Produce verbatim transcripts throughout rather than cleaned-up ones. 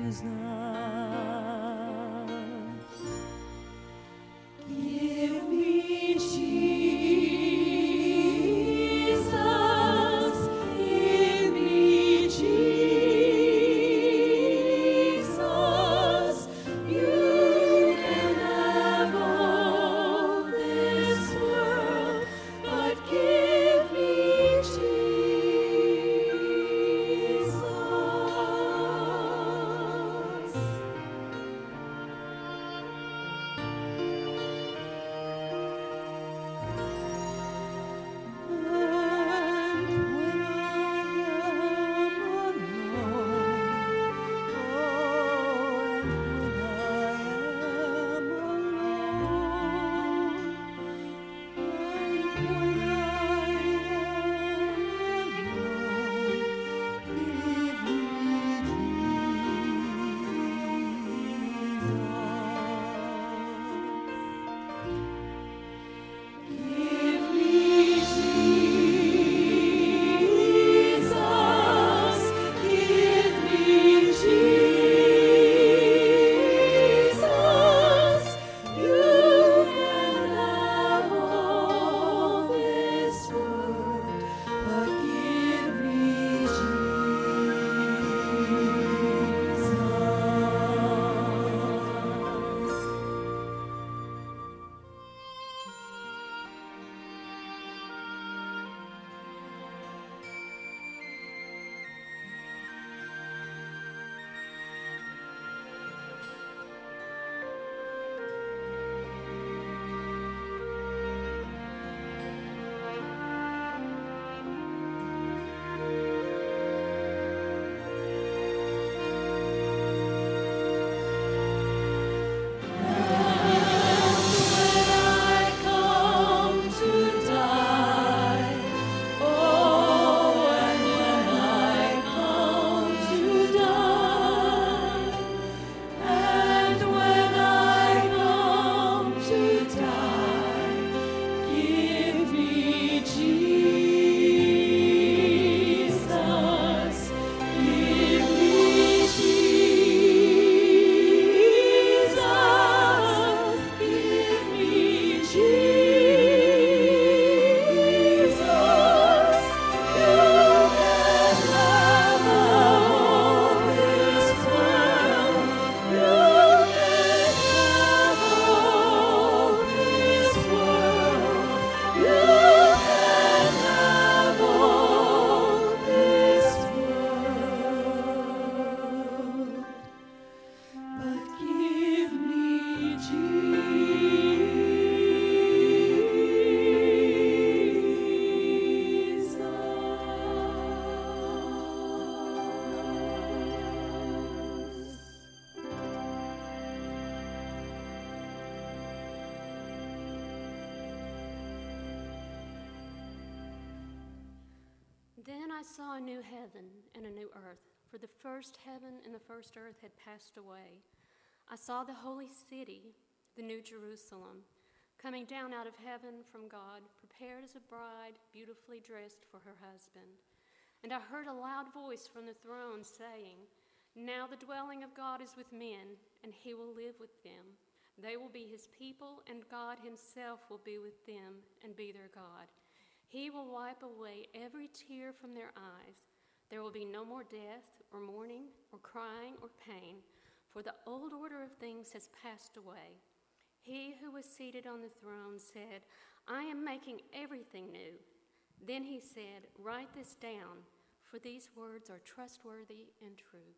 Jesus. Give me Jesus, give me Jesus. You can have all this world, but give me Jesus. Then I saw a new heaven and a new earth, for the first heaven and the first earth had passed away. I saw the holy city, the new Jerusalem, coming down out of heaven from God, prepared as a bride, beautifully dressed for her husband. And I heard a loud voice from the throne saying, "Now the dwelling of God is with men, and he will live with them. They will be his people, and God himself will be with them and be their God. He will wipe away every tear from their eyes. There will be no more death or mourning or crying or pain, for the old order of things has passed away." He who was seated on the throne said, "I am making everything new." Then he said, "Write this down, for these words are trustworthy and true."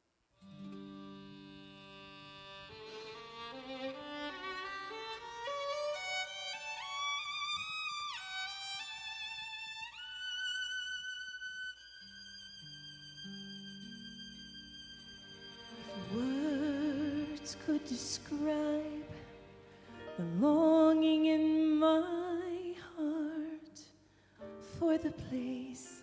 Words could describe the longing in my heart for the place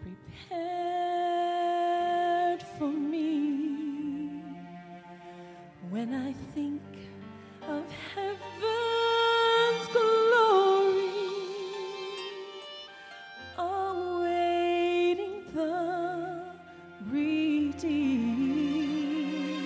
prepared for me. When I think of heaven's glory, awaiting the redeemed,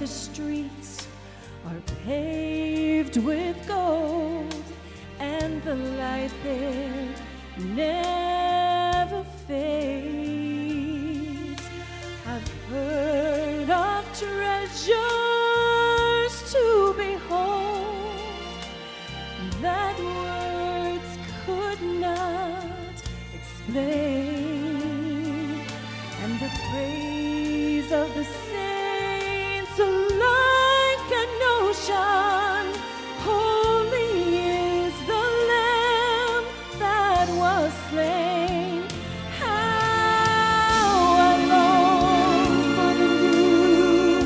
the streets are paved with gold, and the light there never fades. I've heard of treasures to behold that words could not explain, and the praise of the saints like an ocean. Holy is the Lamb that was slain. How I long for the new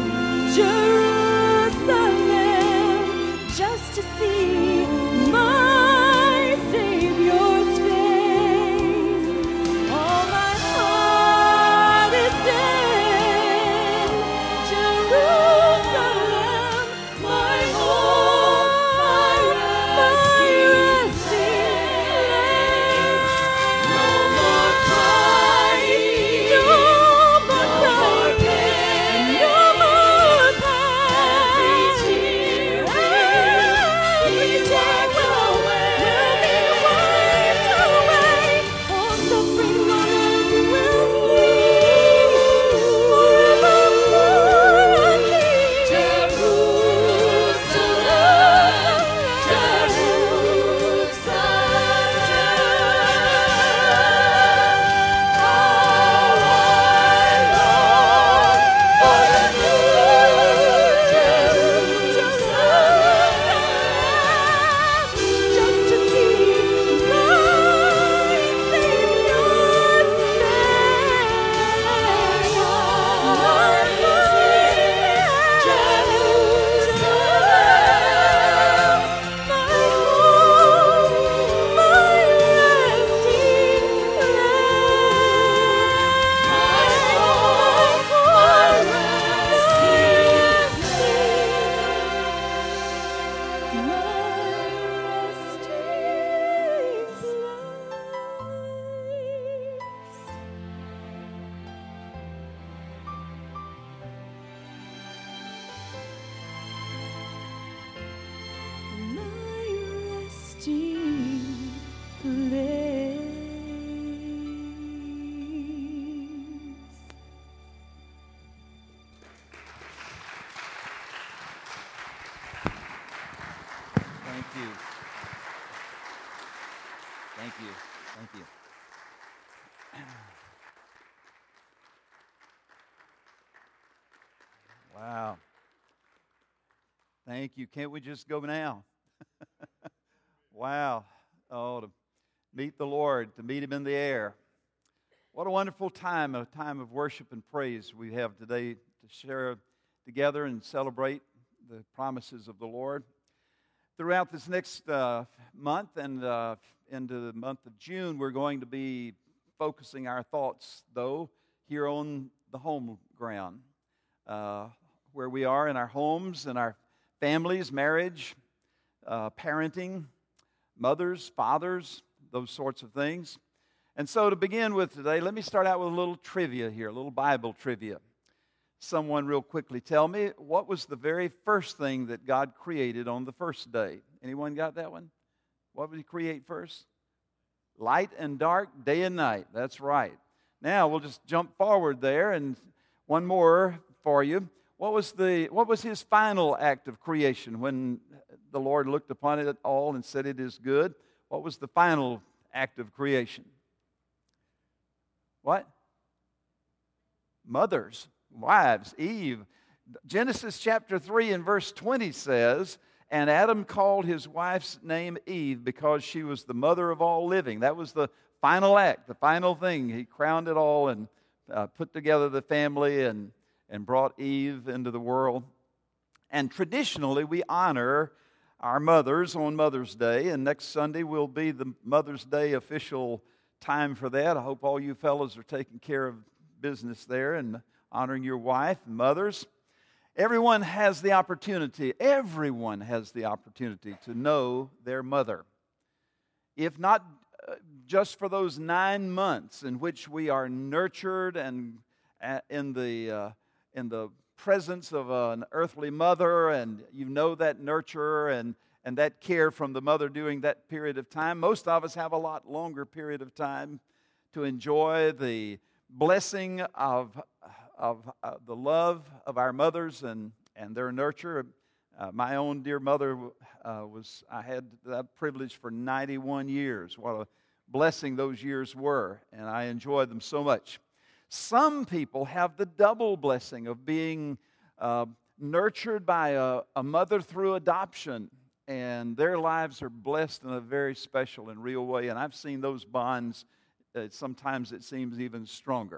Jerusalem, just to see my Savior's face. All my heart is in Jerusalem, my home, my resting place. No more crying, no more crying, no more pain. Every tear will be wiped away. All suffering on earth will cease forevermore. Jerusalem, just to see my Savior's Thank you. Thank you. Thank you. Wow. Thank you. Can't we just go now? Wow. Oh, to meet the Lord, to meet Him in the air. What a wonderful time, a time of worship and praise we have today to share together and celebrate the promises of the Lord. Throughout this next uh, month and uh, into the month of June, we're going to be focusing our thoughts, though, here on the home ground, uh, where we are in our homes and our families, marriage, uh, parenting, mothers, fathers, those sorts of things. And so to begin with today, let me start out with a little trivia here, a little Bible trivia. Someone real quickly tell me, what was the very first thing that God created on the first day? Anyone got that one? What did He create first? Light and dark, day and night. That's right. Now we'll just jump forward there, and one more for you. What was the what was His final act of creation when the Lord looked upon it all and said it is good? What was the final act of creation? What? Mothers, wives, Eve. Genesis chapter three and verse twenty says, and Adam called his wife's name Eve because she was the mother of all living. That was the final act, the final thing. He crowned it all and uh, put together the family and, and brought Eve into the world. And traditionally, we honor our mothers on Mother's Day, and next Sunday will be the Mother's Day official time for that. I hope all you fellows are taking care of business there and honoring your wife and mothers. Everyone has the opportunity, everyone has the opportunity to know their mother. If not uh, just for those nine months in which we are nurtured and uh, in the uh, in the presence of an earthly mother, and you know that nurture and, and that care from the mother during that period of time. Most of us have a lot longer period of time to enjoy the blessing of, of uh, the love of our mothers and, and their nurture. Uh, my own dear mother uh, was, I had that privilege for ninety-one years. What a blessing those years were, and I enjoyed them so much. Some people have the double blessing of being uh, nurtured by a, a mother through adoption, and their lives are blessed in a very special and real way, and I've seen those bonds, uh, sometimes it seems even stronger.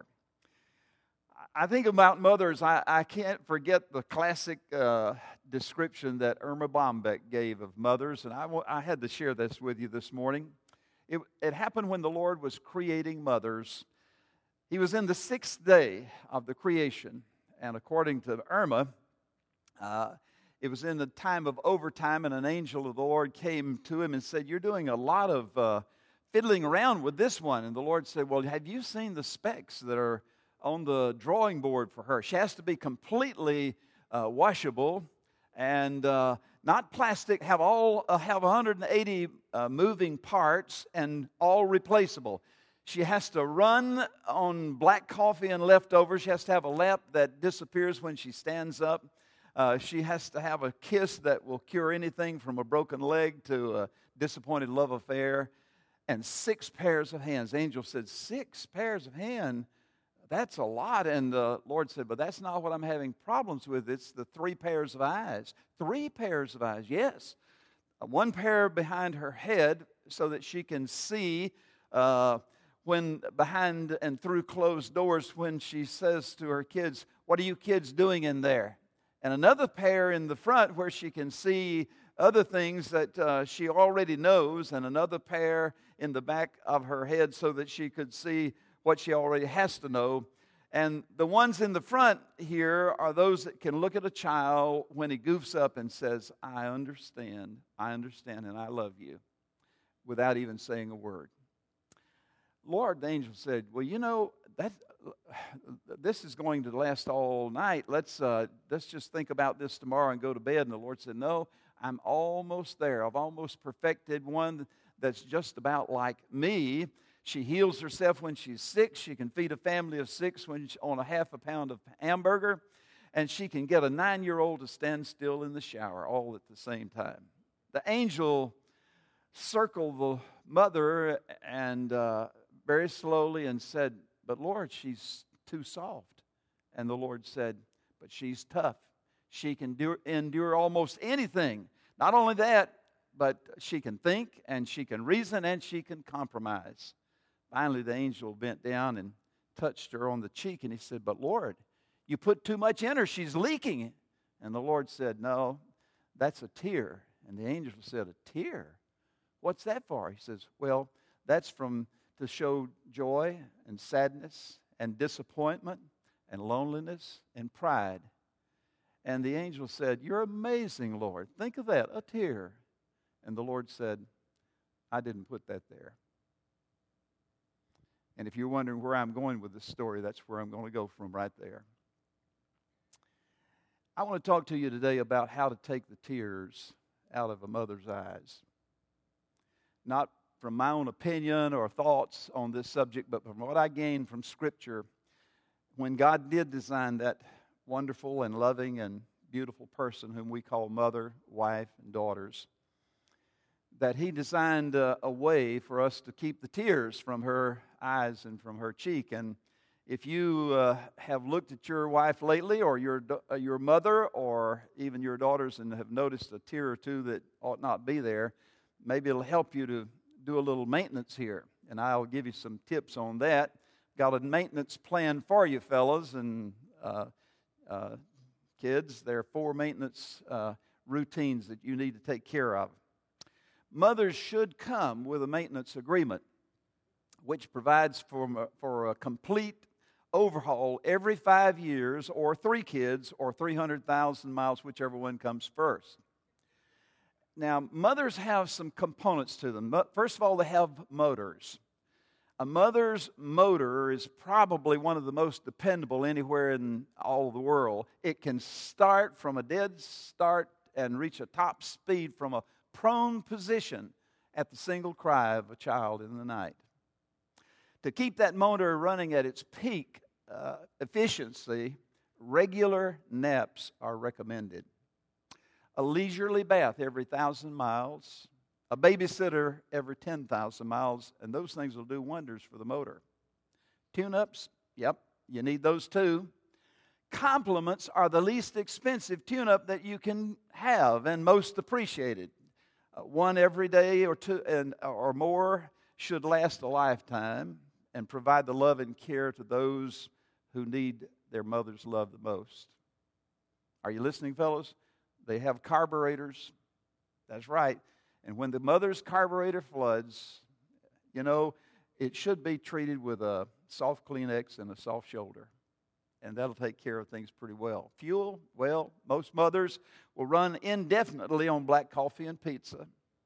I think about mothers, I, I can't forget the classic uh, description that Irma Bombeck gave of mothers, and I, w- I had to share this with you this morning. It, it happened when the Lord was creating mothers. He was in the sixth day of the creation, and according to Irma, uh, it was in the time of overtime, and an angel of the Lord came to him and said, "You're doing a lot of uh, fiddling around with this one." And the Lord said, "Well, have you seen the specs that are on the drawing board for her? She has to be completely uh, washable and uh, not plastic, have all uh, have one hundred eighty uh, moving parts and all replaceable. She has to run on black coffee and leftovers. She has to have a lap that disappears when she stands up. Uh, she has to have a kiss that will cure anything from a broken leg to a disappointed love affair. And six pairs of hands." The angel said, "Six pairs of hands? That's a lot." And the Lord said, "But that's not what I'm having problems with. It's the three pairs of eyes." Three pairs of eyes, yes. One pair behind her head so that she can see uh, when behind and through closed doors when she says to her kids, "What are you kids doing in there?" And another pair in the front where she can see other things that uh, she already knows, and another pair in the back of her head so that she could see what she already has to know. And the ones in the front here are those that can look at a child when he goofs up and says, "I understand, I understand, and I love you," without even saying a word. Lord, the angel said, "Well, you know, that this is going to last all night. Let's, uh, let's just think about this tomorrow and go to bed." And the Lord said, "No, I'm almost there. I've almost perfected one that's just about like me. She heals herself when she's sick. She can feed a family of six when she, on a half a pound of hamburger. And she can get a nine-year-old to stand still in the shower all at the same time." The angel circled the mother and uh, very slowly and said, "But Lord, she's too soft." And the Lord said, "But she's tough. She can do, endure almost anything. Not only that, but she can think and she can reason and she can compromise." Finally, the angel bent down and touched her on the cheek, and he said, "But Lord, you put too much in her. She's leaking." And the Lord said, "No, that's a tear." And the angel said, "A tear? What's that for?" He says, "Well, that's from to show joy and sadness and disappointment and loneliness and pride." And the angel said, "You're amazing, Lord. Think of that, a tear." And the Lord said, "I didn't put that there." And if you're wondering where I'm going with this story, that's where I'm going to go from right there. I want to talk to you today about how to take the tears out of a mother's eyes. Not from my own opinion or thoughts on this subject, but from what I gained from Scripture. When God did design that wonderful and loving and beautiful person whom we call mother, wife, and daughters, that He designed a, a way for us to keep the tears from her eyes and from her cheek. And if you uh, have looked at your wife lately, or your uh, your mother, or even your daughters, and have noticed a tear or two that ought not be there, maybe it'll help you to do a little maintenance here. And I'll give you some tips on that. Got a maintenance plan for you, fellas and uh, uh, kids. There are four maintenance uh, routines that you need to take care of. Mothers should come with a maintenance agreement, which provides for, for a complete overhaul every five years, or three kids, or three hundred thousand miles, whichever one comes first. Now, mothers have some components to them. First of all, they have motors. A mother's motor is probably one of the most dependable anywhere in all of the world. It can start from a dead start and reach a top speed from a prone position at the single cry of a child in the night. To keep that motor running at its peak uh, efficiency, regular naps are recommended. A leisurely bath every thousand miles, a babysitter every ten thousand miles, and those things will do wonders for the motor. Tune-ups, yep, you need those too. Compliments are the least expensive tune-up that you can have and most appreciated. Uh, one every day or two and or more should last a lifetime and provide the love and care to those who need their mother's love the most. Are you listening, fellows? They have carburetors. That's right. And when the mother's carburetor floods, you know, it should be treated with a soft Kleenex and a soft shoulder. And that'll take care of things pretty well. Fuel, well, most mothers will run indefinitely on black coffee and pizza.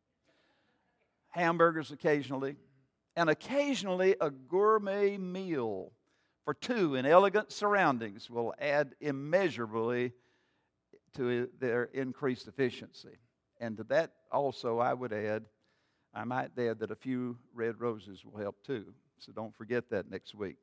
Hamburgers occasionally. And occasionally a gourmet meal for two in elegant surroundings will add immeasurably to their increased efficiency. And to that also I would add, I might add that a few red roses will help too. So don't forget that next week.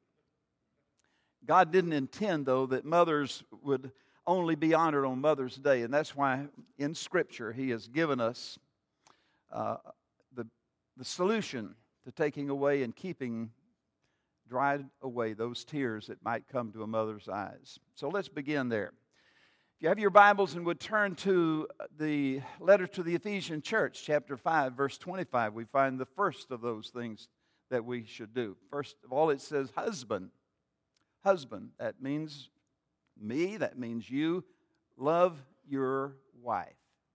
God didn't intend, though, that mothers would only be honored on Mother's Day. And that's why in Scripture He has given us uh, the, the solution to taking away and keeping dried away those tears that might come to a mother's eyes. So let's begin there. If you have your Bibles and would turn to the letter to the Ephesian church, chapter five, verse twenty-five, we find the first of those things that we should do. First of all, it says husband. Husband, that means me, that means you. Love your wife.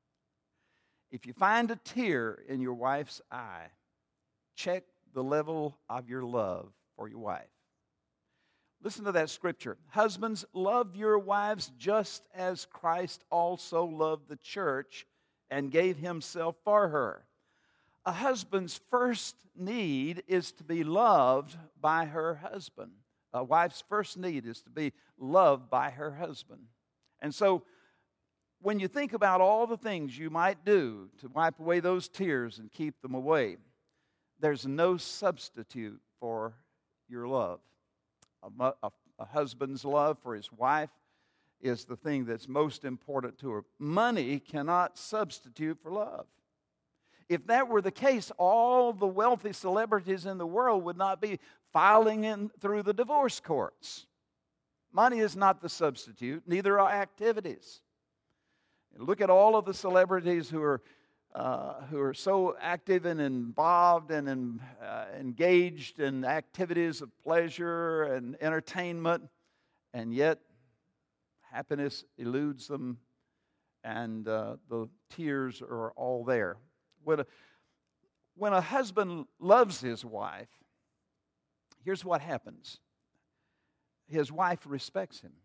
If you find a tear in your wife's eye, check the level of your love for your wife. Listen to that scripture. Husbands, love your wives just as Christ also loved the church and gave himself for her. A husband's first need is to be loved by her husband. A wife's first need is to be loved by her husband. And so when you think about all the things you might do to wipe away those tears and keep them away, there's no substitute for your love. A, a, a husband's love for his wife is the thing that's most important to her. Money cannot substitute for love. If that were the case, all the wealthy celebrities in the world would not be filing in through the divorce courts. Money is not the substitute, neither are activities. Look at all of the celebrities who are uh, who are so active and involved and in, uh, engaged in activities of pleasure and entertainment, and yet happiness eludes them, and uh, the tears are all there. When a, when a husband loves his wife, here's what happens. His wife respects him.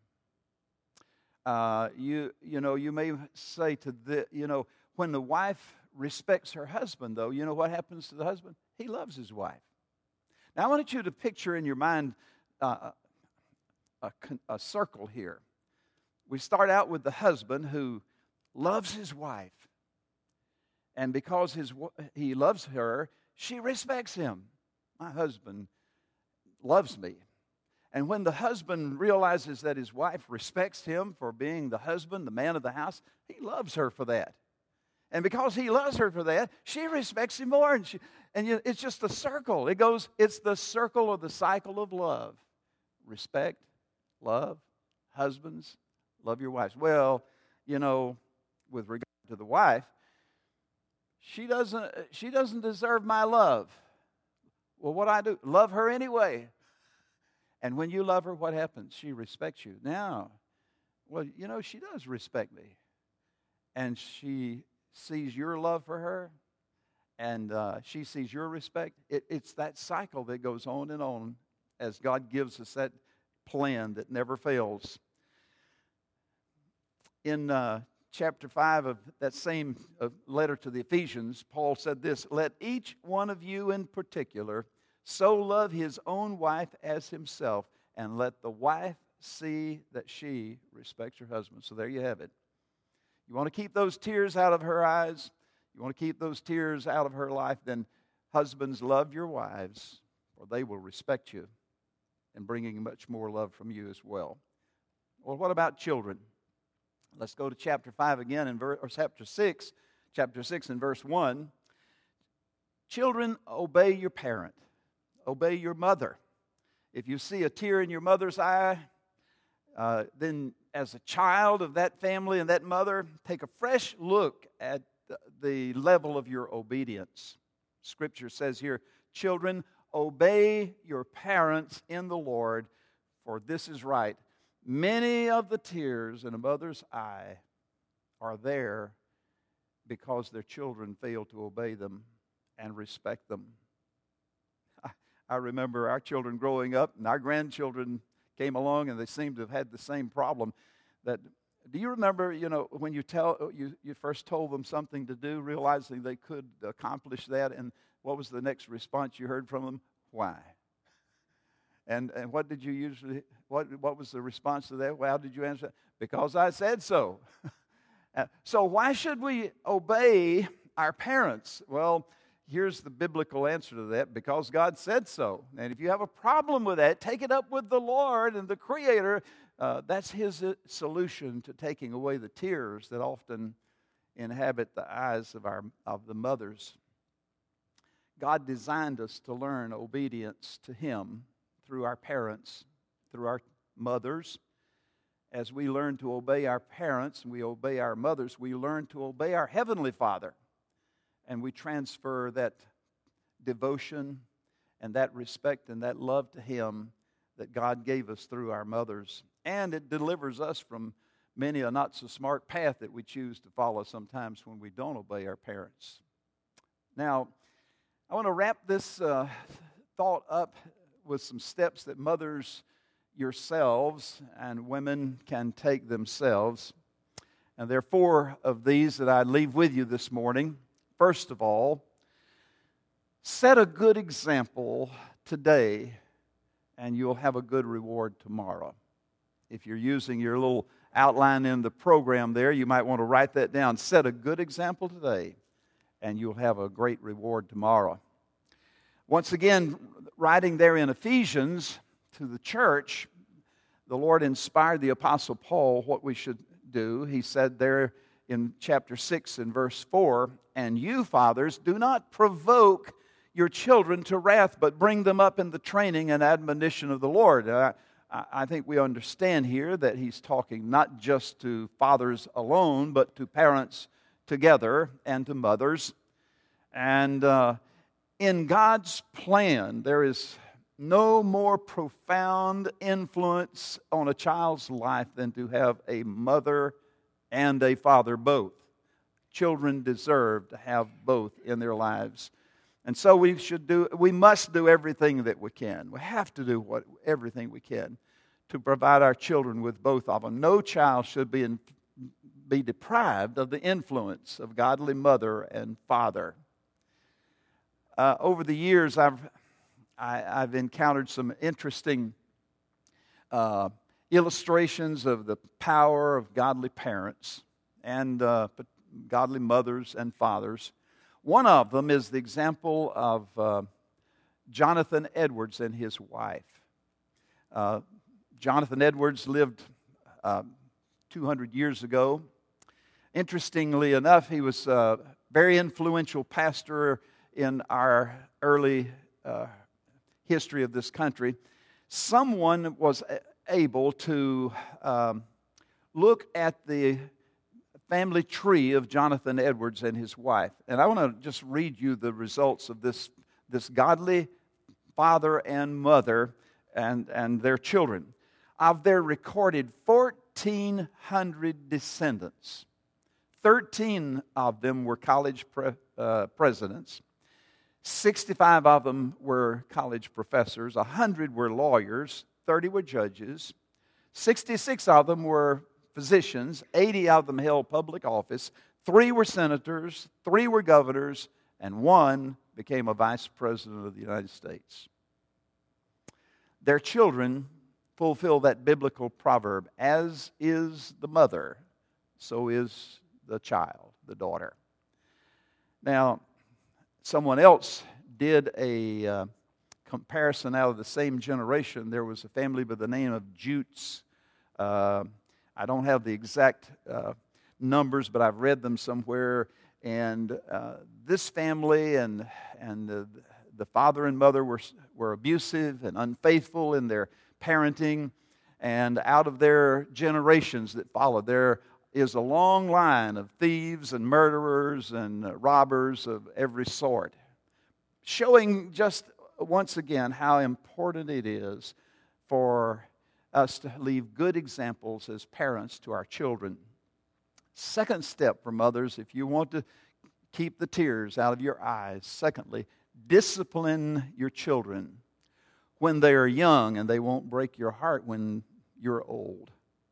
Uh, you you know, you may say to the, you know, when the wife respects her husband, though, you know what happens to the husband? He loves his wife. Now, I want you to picture in your mind uh, a, a circle here. We start out with the husband who loves his wife. And because his he loves her, she respects him. My husband loves me. And when the husband realizes that his wife respects him for being the husband, the man of the house, he loves her for that. And because he loves her for that, she respects him more. And, she, and you, it's just a circle. It goes, it's the circle of the cycle of love. Respect, love, husbands, love your wives. Well, you know, with regard to the wife, she doesn't, she doesn't deserve my love. Well, what do I do? Love her anyway. And when you love her, what happens? She respects you. Now, well, you know, she does respect me. And she sees your love for her, and uh, she sees your respect. It, it's that cycle that goes on and on as God gives us that plan that never fails. In uh, chapter five of that same uh, letter to the Ephesians, Paul said this, "Let each one of you in particular so love his own wife as himself, and let the wife see that she respects her husband. So there you have it. You want to keep those tears out of her eyes, you want to keep those tears out of her life, then husbands, love your wives, or they will respect you and bringing much more love from you as well. Well, what about children? Let's go to chapter five again, in verse, or chapter six, chapter six and verse one. Children, obey your parent. Obey your mother. If you see a tear in your mother's eye, uh, then as a child of that family and that mother, take a fresh look at the, the level of your obedience. Scripture says here, children, obey your parents in the Lord, for this is right. Many of the tears in a mother's eye are there because their children fail to obey them and respect them. I, I remember our children growing up, and our grandchildren came along, and they seemed to have had the same problem. That do you remember? You know, when you tell you you first told them something to do, realizing they could accomplish that, and what was the next response you heard from them? Why? And and what did you usually? What what was the response to that? Well, how did you answer? Because I said so. So why should we obey our parents? Well, here's the biblical answer to that: because God said so. And if you have a problem with that, take it up with the Lord and the Creator. Uh, that's His solution to taking away the tears that often inhabit the eyes of our of the mothers. God designed us to learn obedience to Him through our parents, through our mothers. As we learn to obey our parents and we obey our mothers, we learn to obey our Heavenly Father. And we transfer that devotion and that respect and that love to Him that God gave us through our mothers. And it delivers us from many a not-so-smart path that we choose to follow sometimes when we don't obey our parents. Now, I want to wrap this uh, thought up with some steps that mothers yourselves and women can take themselves. And there are four of these that I leave with you this morning. First of all, set a good example today, and you'll have a good reward tomorrow. If you're using your little outline in the program there, you might want to write that down. Set a good example today, and you'll have a great reward tomorrow. Once again, writing there in Ephesians to the church, the Lord inspired the Apostle Paul what we should do. He said there in chapter six and verse four, "And you, fathers, do not provoke your children to wrath, but bring them up in the training and admonition of the Lord." Uh, I think we understand here that he's talking not just to fathers alone, but to parents together and to mothers. And uh, in God's plan, there is no more profound influence on a child's life than to have a mother and a father both. Children deserve to have both in their lives. And so we should do, we must do everything that we can. We have to do what everything we can to provide our children with both of them. No child should be in, be deprived of the influence of godly mother and father. Uh, over the years, I've I, I've encountered some interesting uh, illustrations of the power of godly parents and uh, godly mothers and fathers. One of them is the example of uh, Jonathan Edwards and his wife. Uh, Jonathan Edwards lived uh, two hundred years ago. Interestingly enough, he was a very influential pastor in our early uh, history of this country. Someone was able to um, look at the family tree of Jonathan Edwards and his wife. And I want to just read you the results of this, this godly father and mother and, and their children. Of their recorded fourteen hundred descendants, thirteen of them were college pre, uh, presidents, sixty-five of them were college professors, one hundred were lawyers, thirty were judges, sixty-six of them were physicians, eighty of them held public office, three were senators, three were governors, and one became a vice president of the United States. their children fulfill that biblical proverb, as is the mother, so is the child, the daughter. Now, someone else did a uh, comparison out of the same generation. There was a family by the name of Jutes. Uh, I don't have the exact uh, numbers, but I've read them somewhere. And uh, this family and and the, the father and mother were were abusive and unfaithful in their parenting. And out of their generations that followed, there is a long line of thieves and murderers and uh, robbers of every sort, showing just once again how important it is for us to leave good examples as parents to our children. Second step for mothers, if you want to keep the tears out of your eyes, secondly, discipline your children when they are young, and they won't break your heart when you're old.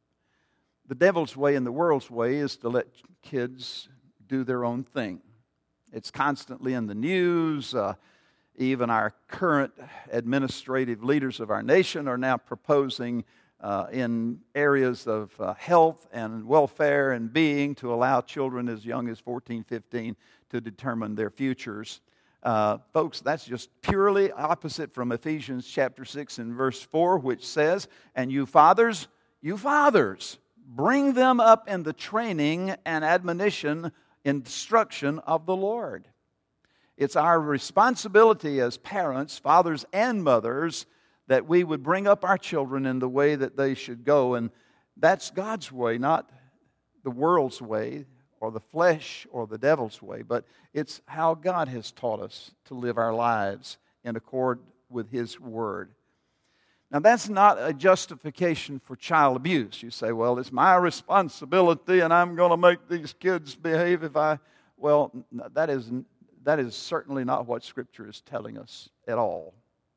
The devil's way and the world's way is to let kids do their own thing. It's constantly in the news. Uh, even our current administrative leaders of our nation are now proposing uh, in areas of uh, health and welfare and being to allow children as young as fourteen, fifteen to determine their futures. Uh, folks, that's just purely opposite from Ephesians chapter six and verse four, which says, "And you fathers, you fathers, bring them up in the training and admonition, instruction of the Lord." It's our responsibility as parents, fathers and mothers, that we would bring up our children in the way that they should go. And that's God's way, not the world's way or the flesh or the devil's way, but it's how God has taught us to live our lives in accord with His Word. Now, that's not a justification for child abuse. You say, well, it's my responsibility and I'm going to make these kids behave if I... Well, that is, that is certainly not what Scripture is telling us at all.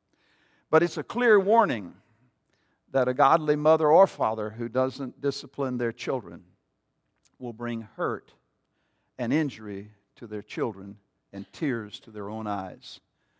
But it's a clear warning that a godly mother or father who doesn't discipline their children will bring hurt and injury to their children and tears to their own eyes.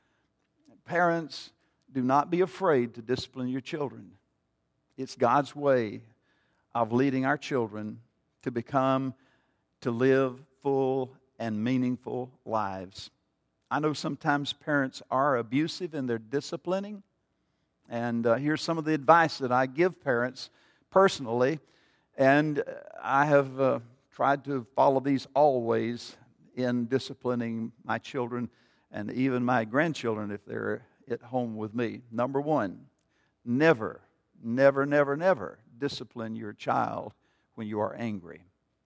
Parents, do not be afraid to discipline your children. It's God's way of leading our children to become, to live full and meaningful lives. I know sometimes parents are abusive in their disciplining, and uh, here's some of the advice that I give parents personally, and I have uh, tried to follow these always in disciplining my children and even my grandchildren if they're at home with me. Number one, never, never, never, never discipline your child when you are angry.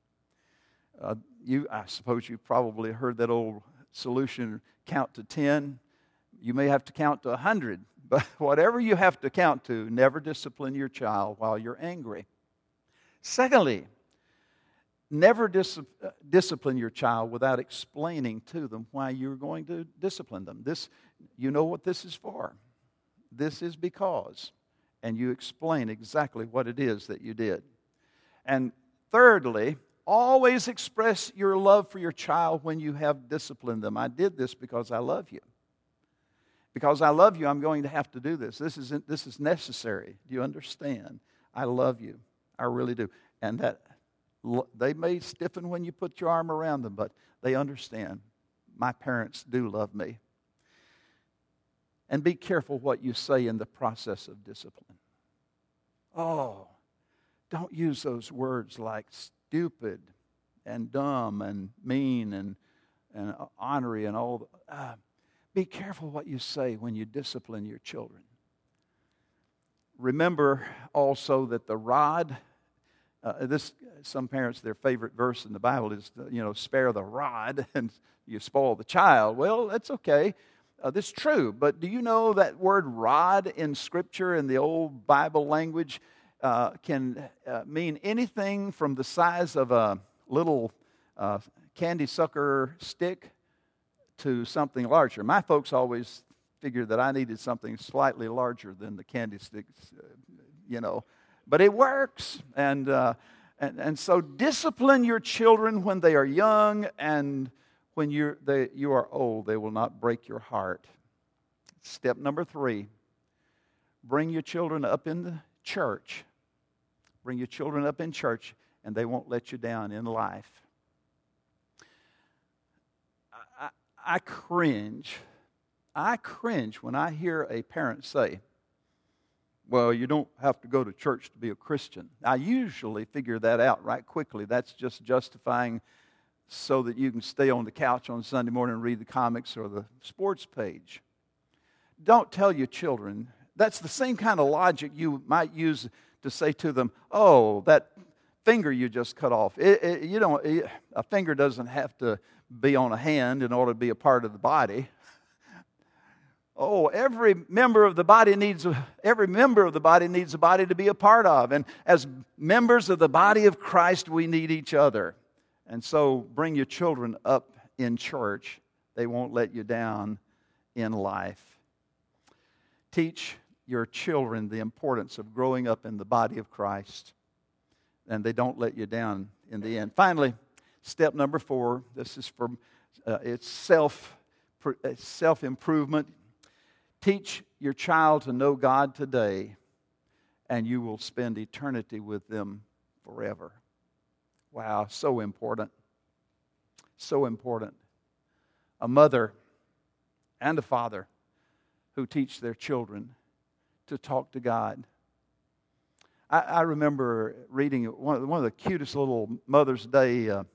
Uh, you, I suppose you probably heard that old solution, count to ten. You may have to count to a hundred, but whatever you have to count to, never discipline your child while you're angry. Secondly, never dis- uh, discipline your child without explaining to them why you're going to discipline them. This, you know what this is for. This is because. And you explain exactly what it is that you did. And thirdly, always express your love for your child when you have disciplined them. I did this because I love you. Because I love you, I'm going to have to do this. This is, this is necessary. Do you understand? I love you. I really do. And that they may stiffen when you put your arm around them, but they understand. My parents do love me. And be careful what you say in the process of discipline. Oh, don't use those words like stupid and dumb and mean and, and ornery and all. Uh, be careful what you say when you discipline your children. Remember also that the rod, uh, this some parents, their favorite verse in the Bible is, you know, spare the rod and you spoil the child. Well, that's okay. Uh, that's true. But do you know that word rod in Scripture, in the old Bible language, uh, can uh, mean anything from the size of a little uh, candy sucker stick to something larger. My folks always figured that I needed something slightly larger than the candy sticks, uh, you know. But it works. And, uh, and, and so discipline your children when they are young, and when you're, they, you are old, they will not break your heart. Step number three, bring your children up in the church. Bring your children up in church, and they won't let you down in life. I, I, I cringe. I cringe when I hear a parent say, well, you don't have to go to church to be a Christian. I usually figure that out right quickly. That's just justifying so that you can stay on the couch on Sunday morning and read the comics or the sports page. Don't tell your children. That's the same kind of logic you might use to say to them, oh, that finger you just cut off. It, it, you don't, it, a finger doesn't have to be on a hand in order to be a part of the body. Oh, every member of the body needs a, every member of the body needs a body to be a part of. And as members of the body of Christ, we need each other. And so bring your children up in church. They won't let you down in life. Teach your children the importance of growing up in the body of Christ. And they don't let you down in the end. Finally, step number four. This is for, uh, it's self, self-improvement. Teach your child to know God today, and you will spend eternity with them forever. Wow, so important. So important. A mother and a father who teach their children to talk to God. I, I remember reading one of, the, one of the cutest little Mother's Day uh,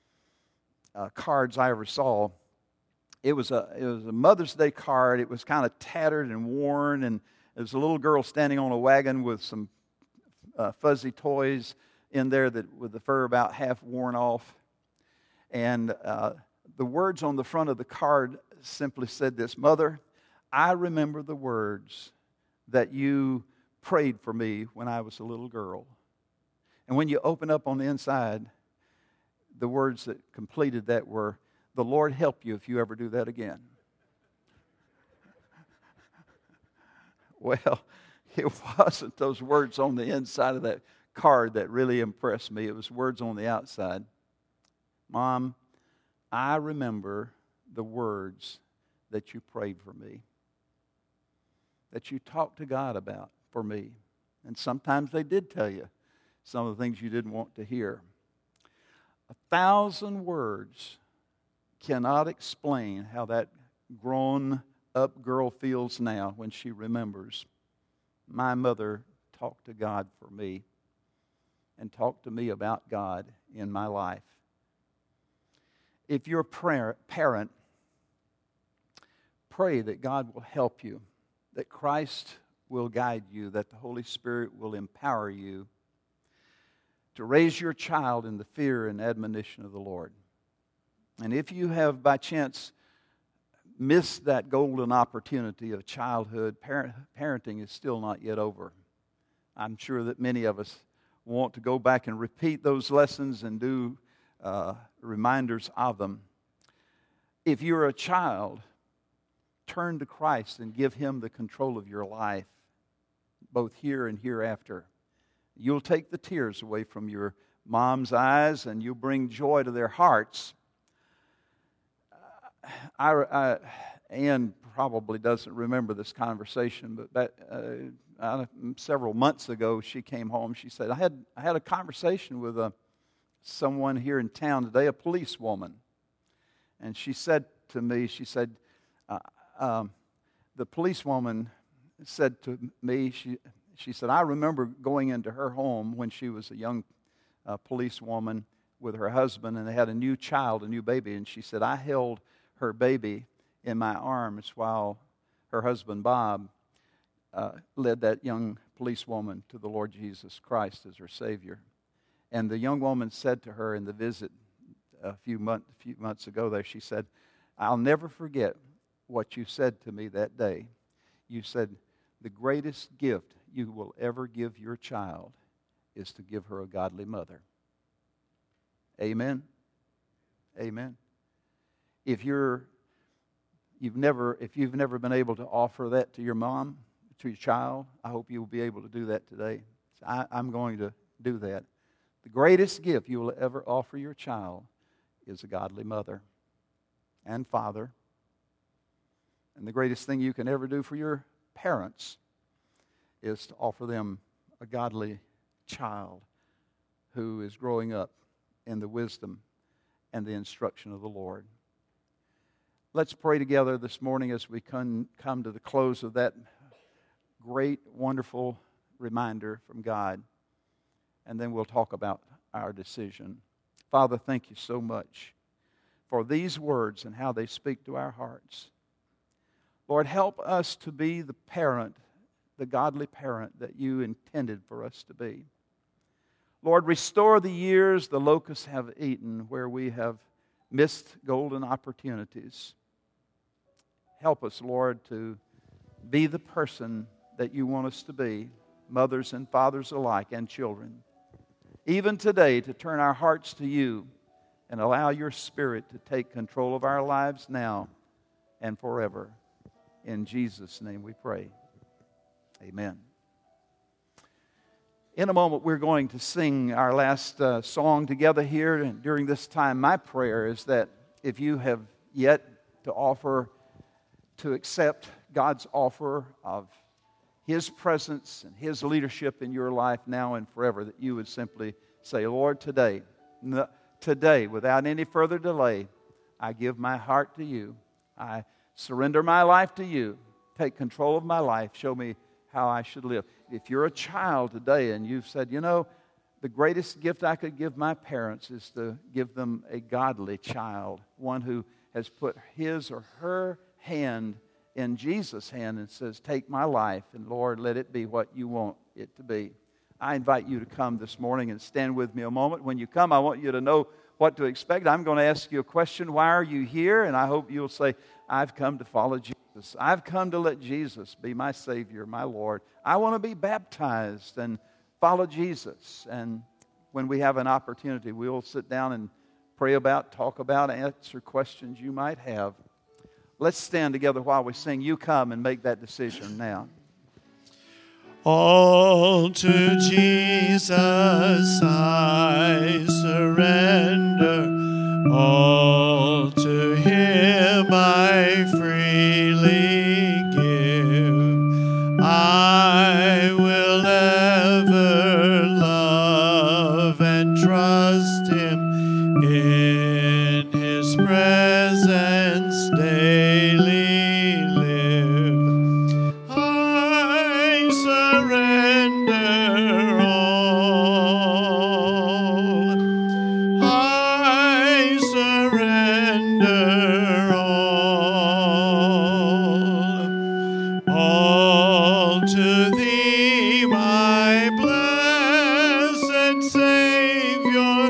uh, cards I ever saw. It was a it was a Mother's Day card. It was kind of tattered and worn, and there was a little girl standing on a wagon with some uh, fuzzy toys in there that with the fur about half worn off. And uh, the words on the front of the card simply said this: Mother, I remember the words that you prayed for me when I was a little girl. And when you open up on the inside, the words that completed that were, the Lord help you if you ever do that again. Well, it wasn't those words on the inside of that card that really impressed me. It was words on the outside. Mom, I remember the words that you prayed for me, that you talked to God about for me. And sometimes they did tell you some of the things you didn't want to hear. A thousand words cannot explain how that grown-up girl feels now when she remembers, my mother talked to God for me and talked to me about God in my life. If you're a parent, pray that God will help you, that Christ will guide you, that the Holy Spirit will empower you to raise your child in the fear and admonition of the Lord. And if you have by chance missed that golden opportunity of childhood, parent, parenting is still not yet over. I'm sure that many of us want to go back and repeat those lessons and do uh, reminders of them. If you're a child, turn to Christ and give Him the control of your life, both here and hereafter. You'll take the tears away from your mom's eyes and you'll bring joy to their hearts. I, I, Ann probably doesn't remember this conversation, but back, uh, several months ago she came home. She said, I had I had a conversation with a, someone here in town today, a policewoman. And she said to me, she said, uh, um, the policewoman said to me, she, she said, I remember going into her home when she was a young uh, policewoman with her husband, and they had a new child, a new baby. And she said, I held her baby in my arms while her husband, Bob, uh, led that young policewoman to the Lord Jesus Christ as her Savior. And the young woman said to her in the visit a few, month, a few months ago there, she said, I'll never forget what you said to me that day. You said, the greatest gift you will ever give your child is to give her a godly mother. Amen? Amen. If you're, you've never, if you've never been able to offer that to your mom, to your child, I hope you will be able to do that today. I, I'm going to do that. The greatest gift you will ever offer your child is a godly mother and father. And the greatest thing you can ever do for your parents is to offer them a godly child who is growing up in the wisdom and the instruction of the Lord. Let's pray together this morning as we come, come to the close of that great, wonderful reminder from God. And then we'll talk about our decision. Father, thank you so much for these words and how they speak to our hearts. Lord, help us to be the parent, the godly parent that you intended for us to be. Lord, restore the years the locusts have eaten where we have missed golden opportunities. Help us, Lord, to be the person that you want us to be, mothers and fathers alike, and children. Even today, to turn our hearts to you and allow your Spirit to take control of our lives now and forever. In Jesus' name we pray. Amen. In a moment, we're going to sing our last uh, song together here. And during this time, my prayer is that if you have yet to offer, to accept God's offer of His presence and His leadership in your life now and forever, that you would simply say, Lord, today, no, today, without any further delay, I give my heart to you. I surrender my life to you. Take control of my life. Show me how I should live. If you're a child today and you've said, you know, the greatest gift I could give my parents is to give them a godly child, one who has put his or her hand in Jesus' hand and says, take my life, and Lord, let it be what you want it to be. I invite you to come this morning and stand with me a moment. When you come, I want you to know what to expect. I'm going to ask you a question. Why are you here? And I hope you'll say, I've come to follow Jesus. I've come to let Jesus be my Savior, my Lord. I want to be baptized and follow Jesus. And when we have an opportunity, we'll sit down and pray about, talk about, answer questions you might have. Let's stand together while we sing. You come and make that decision now. All to Jesus I surrender, all to Him I freely give. I will ever love and trust Him in His presence daily live. I surrender all. I surrender all. All to Thee, my blessed Savior,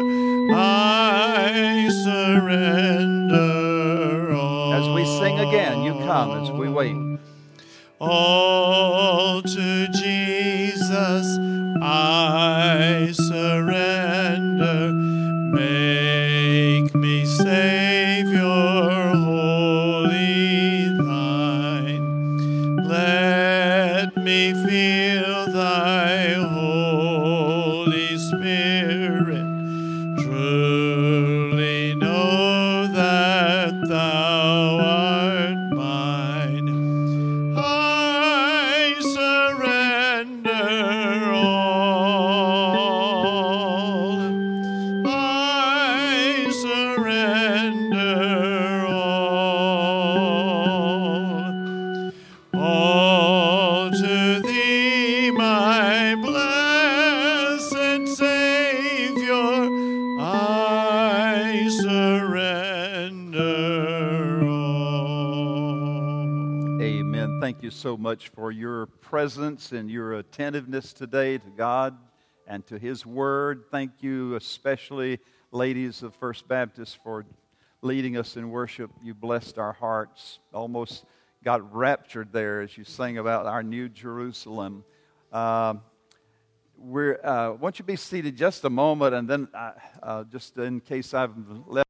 I surrender all. As we sing again, you come as we wait. All to Jesus I surrender. Make me Savior, wholly Thine. Let me feel Thy Holy Spirit. Truly know that Thou art mine. I surrender all. I surrender all. All to Thee, my blessed Savior, I surrender all. Amen. Thank you so much for your presence and your attentiveness today to God and to His Word. Thank you especially, ladies of First Baptist, for leading us in worship. You blessed our hearts. Almost got raptured there as you sang about our new Jerusalem. Uh, we're, uh, why don't you be seated just a moment, and then uh, uh, just in case I've left